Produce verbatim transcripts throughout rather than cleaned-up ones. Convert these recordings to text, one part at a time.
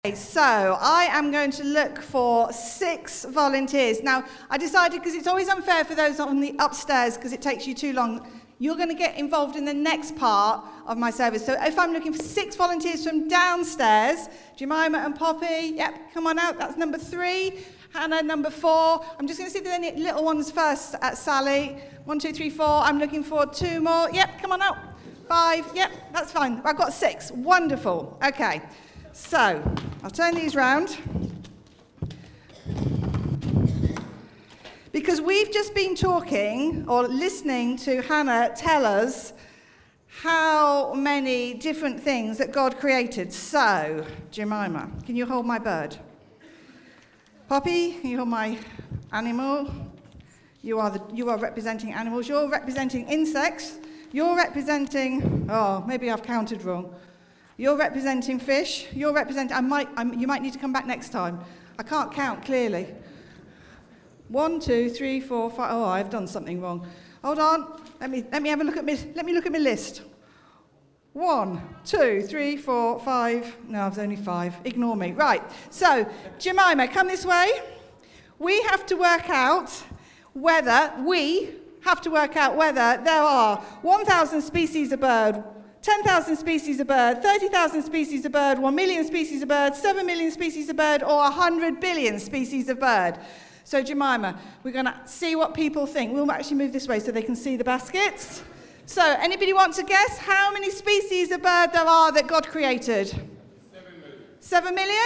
Okay, so I am going to look for six volunteers. Now, I decided, because it's always unfair for those on the upstairs, because it takes you too long, you're going to get involved in the next part of my service. So if I'm looking for six volunteers from downstairs, Jemima and Poppy, yep, come on out, that's number three. Hannah, number four. I'm just going to see if there's any little ones first at Sally. One, two, three, four. I'm looking for two more. Yep, come on out. Five, yep, that's fine. I've got six. Wonderful. Okay. So, I'll turn these round, because we've just been talking or listening to Hannah tell us how many different things that God created. So, Jemima, can you hold my bird? Poppy, can you hold my animal? You are, the, you are representing animals. You're representing insects. You're representing, oh, maybe I've counted wrong. You're representing fish. You're representing, I might, I'm, you might need to come back next time. I can't count clearly. One, two, three, four, five. Oh, I've done something wrong. Hold on. Let me, let me have a look at my, let me look at my list. One, two, three, four, five. No, there's only five. Ignore me. Right. So, Jemima, come this way. We have to work out whether, we have to work out whether there are one thousand species of bird, ten thousand species of bird, thirty thousand species of bird, one million species of bird, seven million species of bird, or one hundred billion species of bird. So, Jemima, we're going to see what people think. We'll actually move this way so they can see the baskets. So, anybody want to guess how many species of bird there are that God created? Seven million. Seven million?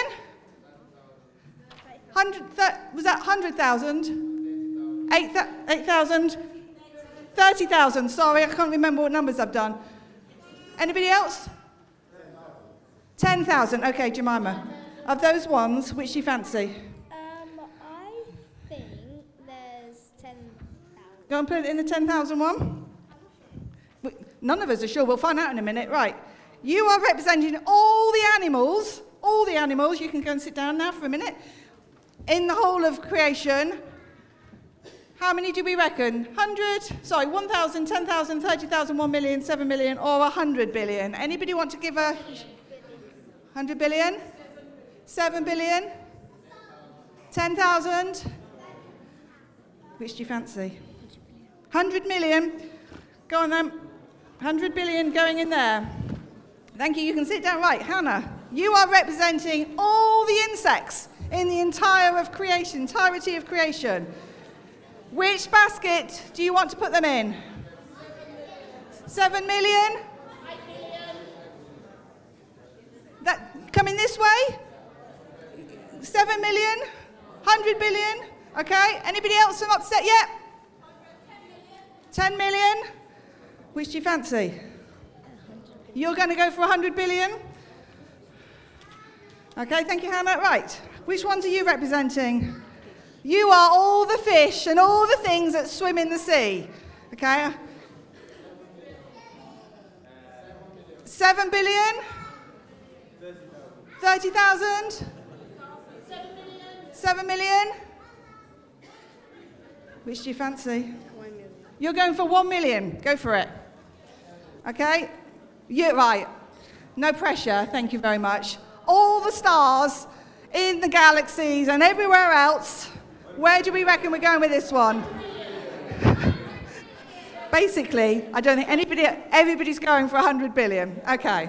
Hundred, th- was that one hundred thousand? Eight, th- eight thousand? thirty thousand. Sorry, I can't remember what numbers I've done. Anybody else? ten thousand. Okay, Jemima. Of those ones, which do you fancy? Um, I think there's ten thousand. Go and put it in the ten thousand one? None of us are sure. We'll find out in a minute. Right. You are representing all the animals, all the animals. You can go and sit down now for a minute. In the whole of creation. How many do we reckon? one hundred? Sorry, one thousand, ten thousand, thirty thousand, one million, seven million, or one hundred billion? Anybody want to give a... one hundred billion? seven billion? ten thousand? Which do you fancy? one hundred million? Go on then. one hundred billion going in there. Thank you. You can sit down. Right, Hannah, you are representing all the insects in the entire of creation, entirety of creation. Which basket do you want to put them in? Seven million? That coming this way? Seven million? Hundred billion? Okay. Anybody else from upset yet? Ten million? Which do you fancy? You're going to go for a hundred billion? Okay. Thank you, Hannah. Right. Which ones are you representing? You are all the fish and all the things that swim in the sea. Okay? Seven billion? Thirty thousand? Seven million? Which do you fancy? One million. You're going for one million. Go for it. Okay? You're right. No pressure. Thank you very much. All the stars in the galaxies and everywhere else. Where do we reckon we're going with this one? Basically, I don't think anybody, everybody's going for one hundred billion. Okay.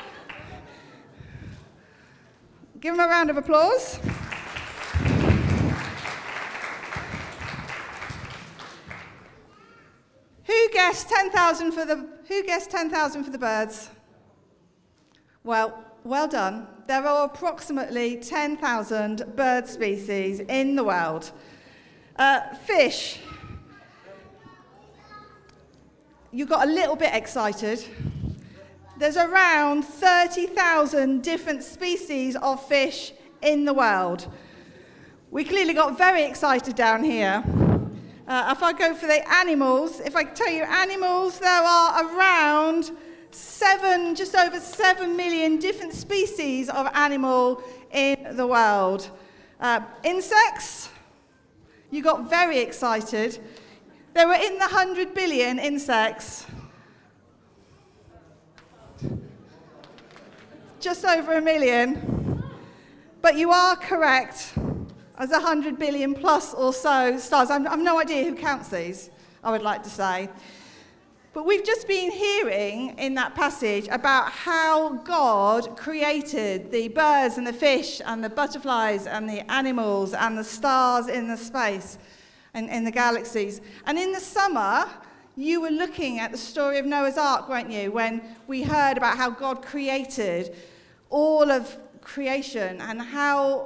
Give them a round of applause. Who guessed ten thousand for the, who guessed ten thousand for the birds? Well, well done. There are approximately ten thousand bird species in the world. Uh, fish. You got a little bit excited. There's around thirty thousand different species of fish in the world. We clearly got very excited down here. Uh, if I go for the animals, if I tell you animals, there are around seven, just over seven million different species of animal in the world. Uh, insects, you got very excited. There were in the one hundred billion insects. Just over a million. But you are correct. As one hundred billion plus or so stars. I have no idea who counts these, I would like to say. But we've just been hearing in that passage about how God created the birds and the fish and the butterflies and the animals and the stars in the space and in the galaxies. And in the summer, you were looking at the story of Noah's Ark, weren't you, when we heard about how God created all of creation and how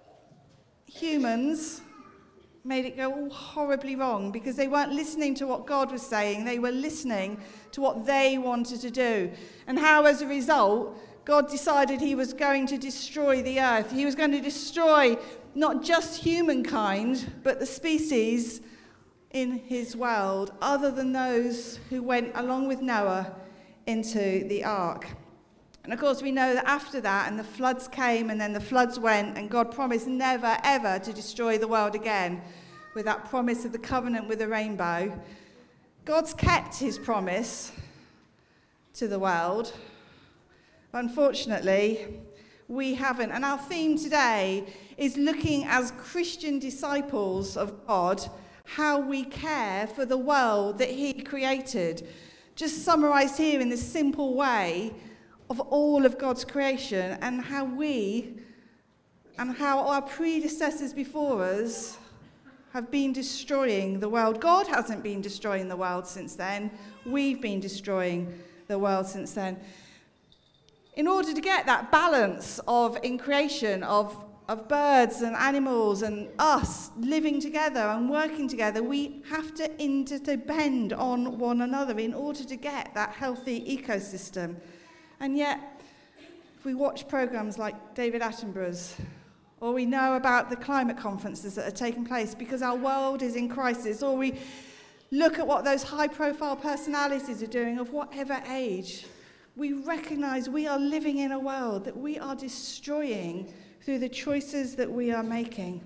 humans made it go all horribly wrong because they weren't listening to what God was saying. They were listening to what they wanted to do. And how, as a result, God decided he was going to destroy the earth. He was going to destroy not just humankind, but the species in his world, other than those who went along with Noah into the ark. And of course, we know that after that, and the floods came, and then the floods went, and God promised never, ever to destroy the world again with that promise of the covenant with the rainbow. God's kept his promise to the world. Unfortunately, we haven't. And our theme today is looking as Christian disciples of God, how we care for the world that he created. Just summarised here in this simple way, of all of God's creation and how we and how our predecessors before us have been destroying the world. God hasn't been destroying the world since then. We've been destroying the world since then. In order to get that balance of in creation of, of birds and animals and us living together and working together, we have to interdepend on one another in order to get that healthy ecosystem. And yet, if we watch programs like David Attenborough's, or we know about the climate conferences that are taking place because our world is in crisis, or we look at what those high-profile personalities are doing of whatever age, we recognize we are living in a world that we are destroying through the choices that we are making.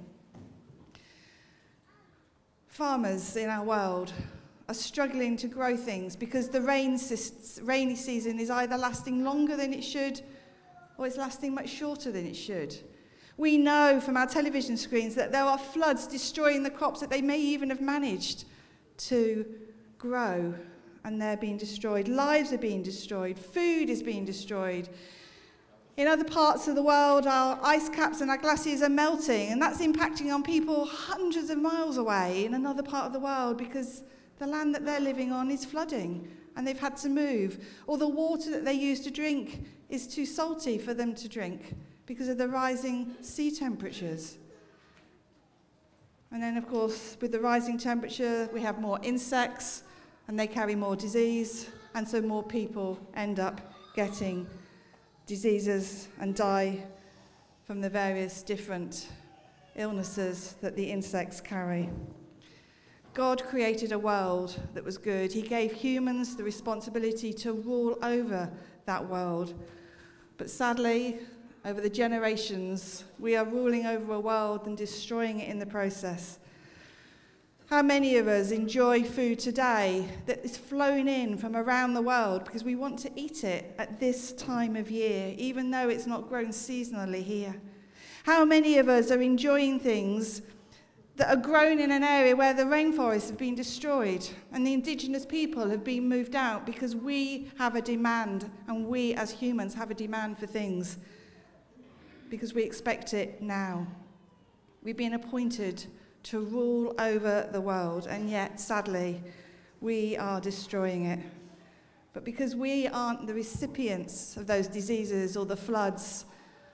Farmers in our world are struggling to grow things because the rain, rainy season is either lasting longer than it should or it's lasting much shorter than it should. We know from our television screens that there are floods destroying the crops that they may even have managed to grow, and they're being destroyed. Lives are being destroyed. Food is being destroyed. In other parts of the world, our ice caps and our glaciers are melting, and that's impacting on people hundreds of miles away in another part of the world because the land that they're living on is flooding and they've had to move. Or the water that they use to drink is too salty for them to drink because of the rising sea temperatures. And then, of course, with the rising temperature, we have more insects and they carry more disease, and so more people end up getting diseases and die from the various different illnesses that the insects carry. God created a world that was good. He gave humans the responsibility to rule over that world. But sadly, over the generations, we are ruling over a world and destroying it in the process. How many of us enjoy food today that is flown in from around the world because we want to eat it at this time of year, even though it's not grown seasonally here? How many of us are enjoying things that are grown in an area where the rainforests have been destroyed and the indigenous people have been moved out because we have a demand, and we as humans have a demand for things because we expect it now. We've been appointed to rule over the world, and yet, sadly, we are destroying it. But because we aren't the recipients of those diseases or the floods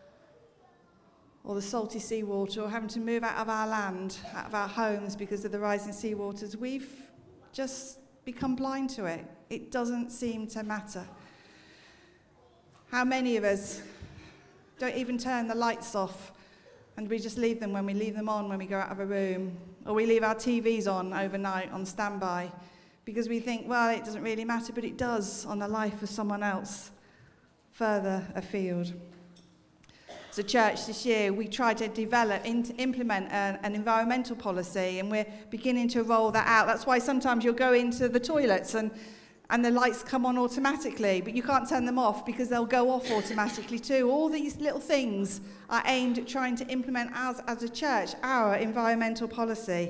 or the salty seawater, or having to move out of our land, out of our homes because of the rising seawaters, we've just become blind to it. It doesn't seem to matter. How many of us don't even turn the lights off, and we just leave them when we leave them on when we go out of a room, or we leave our T Vs on overnight on standby because we think, well, it doesn't really matter, but it does on the life of someone else further afield. As a church this year, we tried to develop, in, to implement an, an environmental policy, and we're beginning to roll that out. That's why sometimes you'll go into the toilets and and the lights come on automatically, but you can't turn them off because they'll go off automatically too. All these little things are aimed at trying to implement as, as a church, our environmental policy.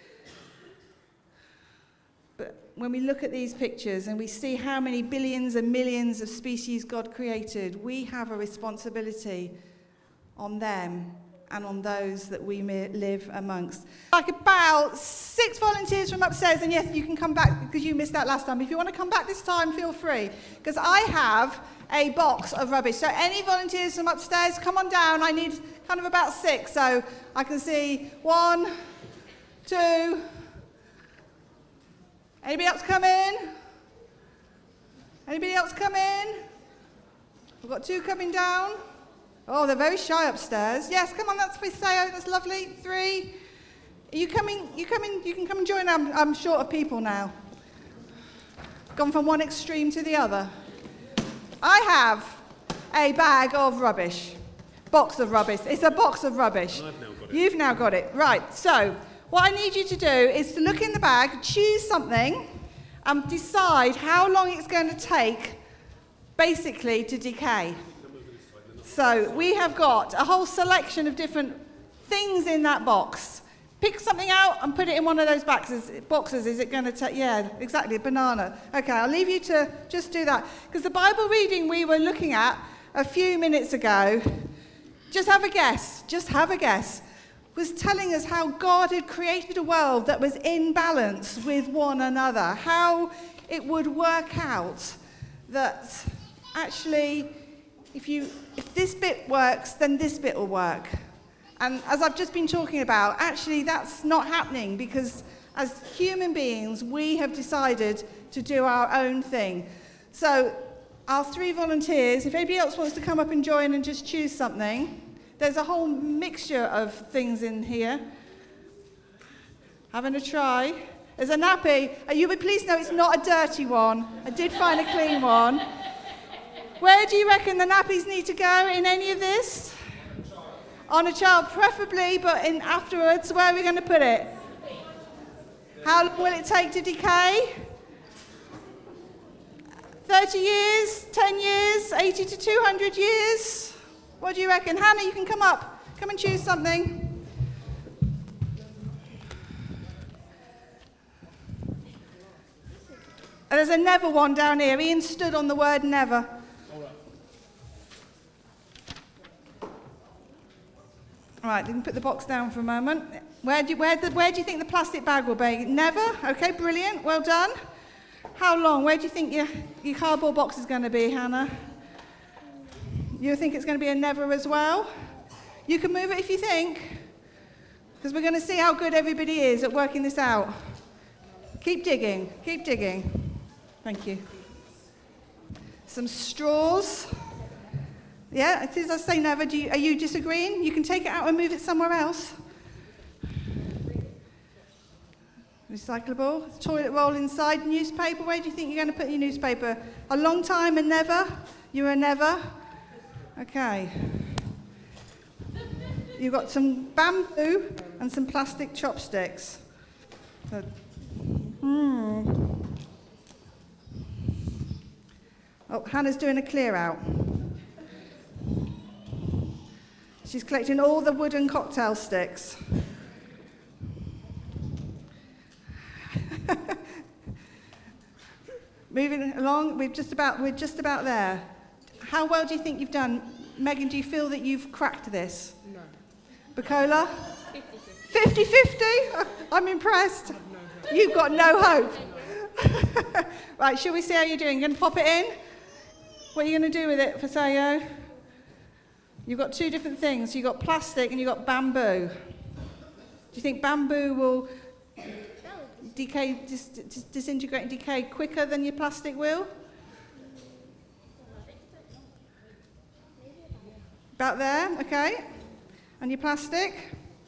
But when we look at these pictures and we see how many billions and millions of species God created, we have a responsibility on them and on those that we live amongst. Like about six volunteers from upstairs, and yes, you can come back because you missed that last time. If you want to come back this time, feel free, because I have a box of rubbish. So any volunteers from upstairs, come on down. I need kind of about six, so I can see one, two. Anybody else come in? Anybody else come in? We've got two coming down. Oh, they're very shy upstairs. Yes, come on, that's for Sayo. That's lovely. Three. Are you coming? You coming? You can come and join. I'm, I'm short of people now. Gone from one extreme to the other. I have a bag of rubbish. Box of rubbish. It's a box of rubbish. I've now got it. You've now got it. Right. So what I need you to do is to look in the bag, choose something, and decide how long it's going to take, basically, to decay. So we have got a whole selection of different things in that box. Pick something out and put it in one of those boxes. Boxes. Is it going to take? Yeah, exactly. A banana. Okay, I'll leave you to just do that. Because the Bible reading we were looking at a few minutes ago, just have a guess. Just have a guess. Was telling us how God had created a world that was in balance with one another. How it would work out that actually, if you if this bit works, then this bit will work. And as I've just been talking about, actually that's not happening because as human beings, we have decided to do our own thing. So our three volunteers, if anybody else wants to come up and join and just choose something, there's a whole mixture of things in here. Having a try. There's a nappy. Are you, please know it's not a dirty one. I did find a clean one. Where do you reckon the nappies need to go in any of this? On a child, preferably, but in afterwards, where are we going to put it? How long will it take to decay? thirty years, ten years, eighty to two hundred years? What do you reckon? Hannah, you can come up. Come and choose something. And there's a never one down here. Ian stood on the word never. All right, you can put the box down for a moment. Where do you, where, the, where do you think the plastic bag will be? Never? Okay, brilliant. Well done. How long? Where do you think your, your cardboard box is going to be, Hannah? You think it's going to be a never as well? You can move it if you think, because we're going to see how good everybody is at working this out. Keep digging. Keep digging. Thank you. Some straws. Yeah, it is. I say never. Do you, are you disagreeing? You can take it out and move it somewhere else. Recyclable. Toilet roll inside. Newspaper. Where do you think you're going to put your newspaper? A long time and never? You're a never? Okay. You've got some bamboo and some plastic chopsticks. So, hmm. Oh, Hannah's doing a clear out. She's collecting all the wooden cocktail sticks. Moving along, we're just about we're just about there. How well do you think you've done? Megan, do you feel that you've cracked this? No. Bacola? fifty-fifty? I'm impressed. No You've got no hope. Right, shall we see how you're doing? You're going to pop it in? What are you going to do with it, Fasayo? You've got two different things. You've got plastic and you've got bamboo. Do you think bamboo will decay, dis, dis, disintegrate and decay quicker than your plastic will? About there, okay. And your plastic?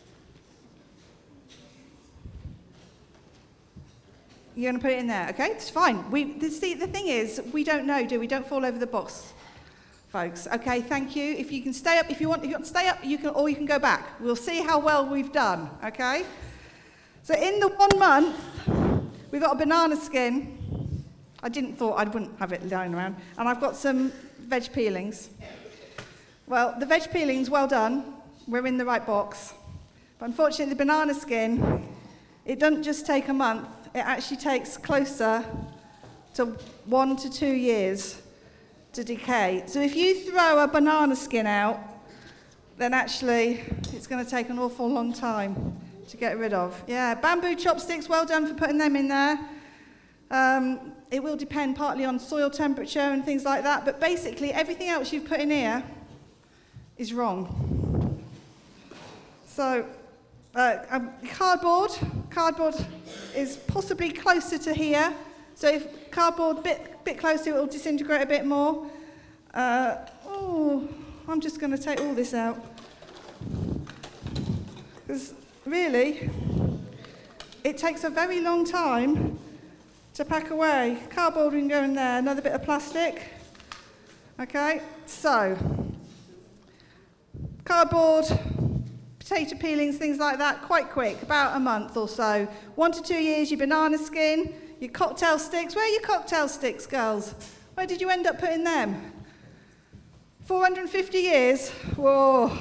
You're going to put it in there, okay? It's fine. We, the, see, the thing is, we don't know, do we? Don't fall over the box, folks. Okay, thank you. If you can stay up, if you want, if you want to stay up, you can, or you can go back. We'll see how well we've done, okay? So in the one month, we've got a banana skin, I didn't thought I wouldn't have it lying around. And I've got some veg peelings. Well, the veg peelings, well done. We're in the right box. But unfortunately, the banana skin, it doesn't just take a month. It actually takes closer to one to two years to decay. So if you throw a banana skin out, then actually it's going to take an awful long time to get rid of. Yeah, bamboo chopsticks, well done for putting them in there. Um, it will depend partly on soil temperature and things like that, but basically everything else you've put in here is wrong. So, uh, um, cardboard, cardboard is possibly closer to here. So if cardboard a bit, bit closer, it will disintegrate a bit more. Uh, oh, I'm just going to take all this out. Because really, it takes a very long time to pack away. Cardboard can go in there, another bit of plastic. Okay, so cardboard, potato peelings, things like that, quite quick, about a month or so. One to two years, your banana skin, your cocktail sticks. Where are your cocktail sticks, girls? Where did you end up putting them? four hundred fifty years? Whoa.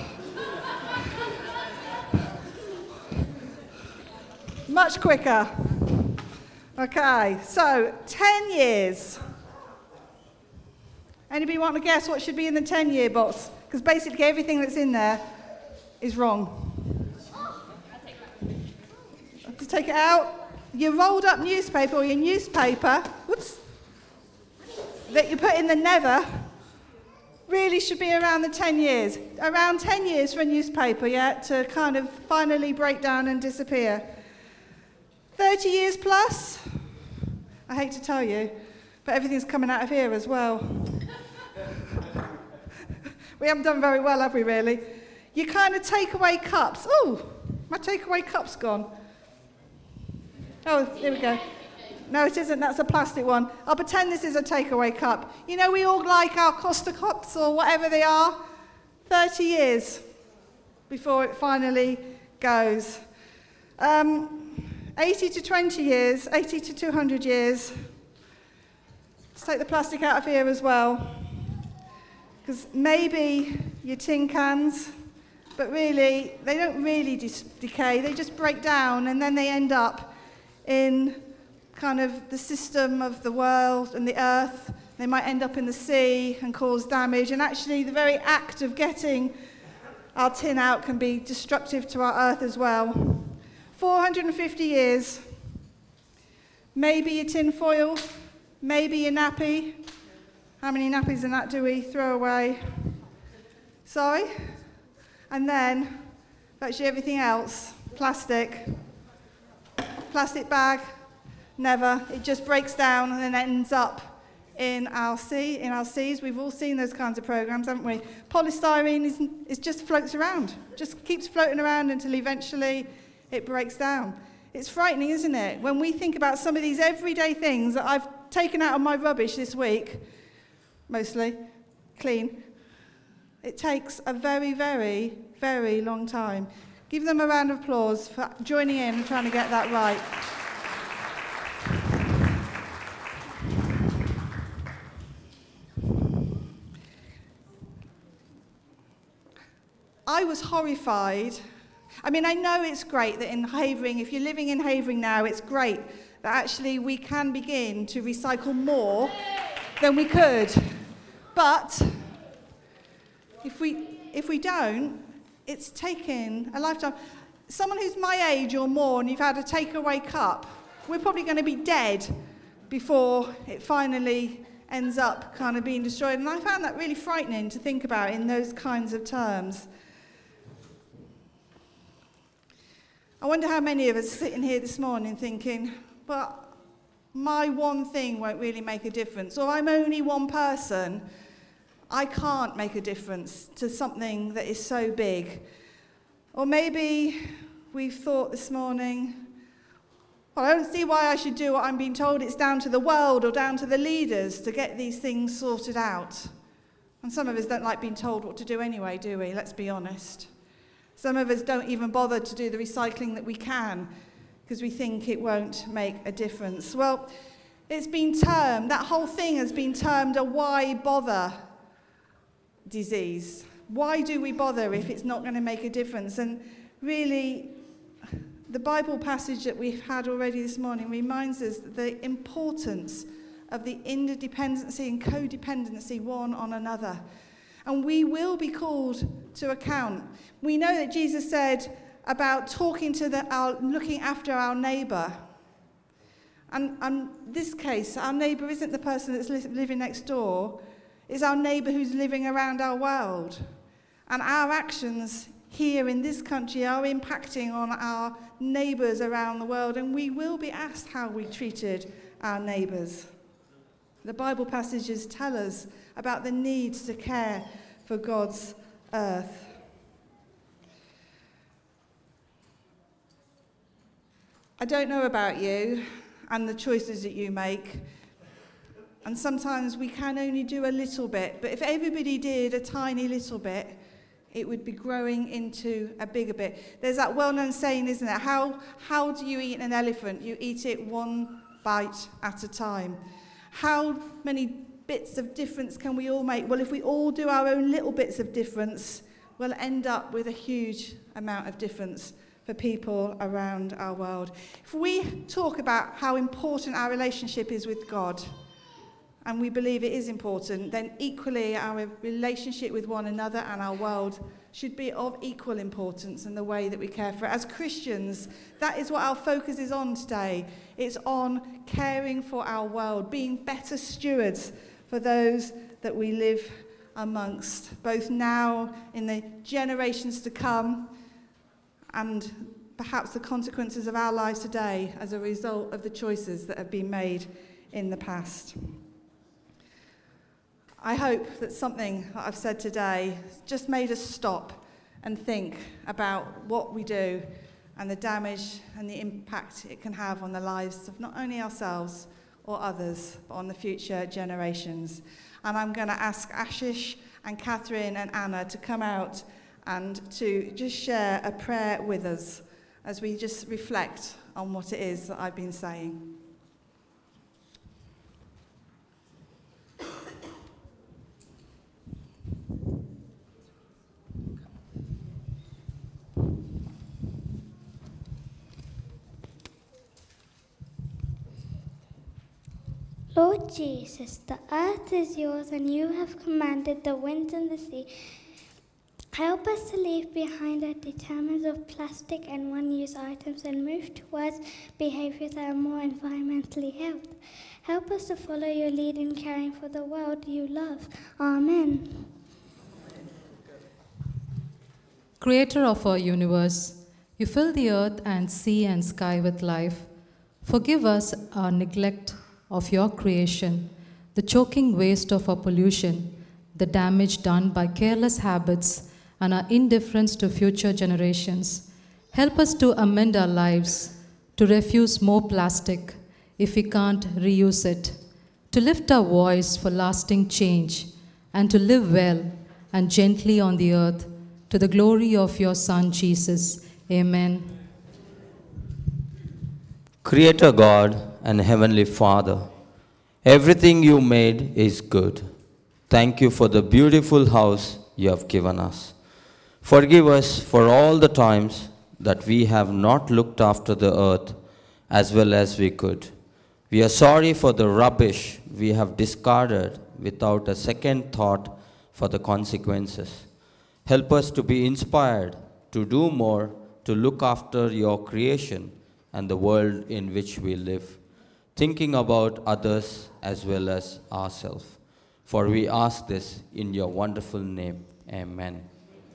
Much quicker. Okay, so ten years. Anybody want to guess what should be in the ten-year box? Because basically everything that's in there is wrong. To take it out, your rolled up newspaper or your newspaper, whoops, that you put in the never, really should be around the ten years. Around ten years for a newspaper, yeah, to kind of finally break down and disappear. thirty years plus, I hate to tell you, but everything's coming out of here as well. We haven't done very well, have we, really? You kind of take away cups. Oh, my takeaway cup's gone. Oh, here we go. No, it isn't. That's a plastic one. I'll pretend this is a takeaway cup. You know, we all like our Costa cups or whatever they are. thirty years before it finally goes. Um, eighty to twenty years, eighty to two hundred years. Let's take the plastic out of here as well. Because maybe your tin cans, but really, they don't really dis- decay. They just break down and then they end up in kind of the system of the world and the earth. They might end up in the sea and cause damage. And actually, the very act of getting our tin out can be destructive to our earth as well. four hundred fifty years. Maybe your tin foil, maybe your nappy. How many nappies in that do we throw away? Sorry? And then, actually everything else, plastic. Plastic bag, never. It just breaks down and then ends up in our sea, in our seas. We've all seen those kinds of programs, haven't we? Polystyrene is, is just floats around, just keeps floating around until eventually it breaks down. It's frightening, isn't it? When we think about some of these everyday things that I've taken out of my rubbish this week, mostly clean, it takes a very, very, very long time. Give them a round of applause for joining in and trying to get that right. I was horrified. I mean, I know it's great that in Havering, if you're living in Havering now, it's great that actually we can begin to recycle more than we could. But if we if we don't, it's taken a lifetime. Someone who's my age or more and you've had a takeaway cup, we're probably going to be dead before it finally ends up kind of being destroyed. And I found that really frightening to think about in those kinds of terms. I wonder how many of us are sitting here this morning thinking, but my one thing won't really make a difference, or I'm only one person. I can't make a difference to something that is so big. Or maybe we've thought this morning, well, I don't see why I should do what I'm being told. It's down to the world or down to the leaders to get these things sorted out. And some of us don't like being told what to do anyway, do we? Let's be honest. Some of us don't even bother to do the recycling that we can because we think it won't make a difference. Well, It's been termed, that whole thing has been termed a why bother disease. Why do we bother if it's not going to make a difference? And really, the Bible passage that we've had already this morning reminds us the importance of the interdependency and codependency one on another. And we will be called to account. We know that Jesus said about talking to the, our, looking after our neighbour. And in this case, our neighbour isn't the person that's li- living next door. It's our neighbour who's living around our world. And our actions here in this country are impacting on our neighbours around the world. And we will be asked how we treated our neighbours. The Bible passages tell us about the need to care for God's earth. I don't know about you and the choices that you make, and sometimes we can only do a little bit, but if everybody did a tiny little bit, it would be growing into a bigger bit. There's that well-known saying, isn't it? How, how do you eat an elephant? You eat it one bite at a time. How many bits of difference can we all make? Well, if we all do our own little bits of difference, we'll end up with a huge amount of difference for people around our world. If we talk about how important our relationship is with God, and we believe it is important, then equally our relationship with one another and our world should be of equal importance in the way that we care for it. As Christians, that is what our focus is on today. It's on caring for our world, being better stewards for those that we live amongst, both now in the generations to come and perhaps the consequences of our lives today as a result of the choices that have been made in the past. I hope that something that I've said today has just made us stop and think about what we do and the damage and the impact it can have on the lives of not only ourselves or others, but on the future generations. And I'm going to ask Ashish and Catherine and Anna to come out and to just share a prayer with us as we just reflect on what it is that I've been saying. Lord Jesus, the earth is yours and you have commanded the winds and the sea. Help us to leave behind our determinants of plastic and one-use items and move towards behaviors that are more environmentally healthy. Help us to follow your lead in caring for the world you love. Amen. Creator of our universe, you fill the earth and sea and sky with life. Forgive us our neglect of your creation, the choking waste of our pollution, the damage done by careless habits, and our indifference to future generations. Help us to amend our lives, to refuse more plastic if we can't reuse it, to lift our voice for lasting change, and to live well and gently on the earth to the glory of your Son, Jesus. Amen. Creator God and Heavenly Father, everything you made is good. Thank you for the beautiful house you have given us. Forgive us for all the times that we have not looked after the earth as well as we could. We are sorry for the rubbish we have discarded without a second thought for the consequences. Help us to be inspired to do more to look after your creation and the world in which we live, thinking about others as well as ourselves. For we ask this in your wonderful name. Amen.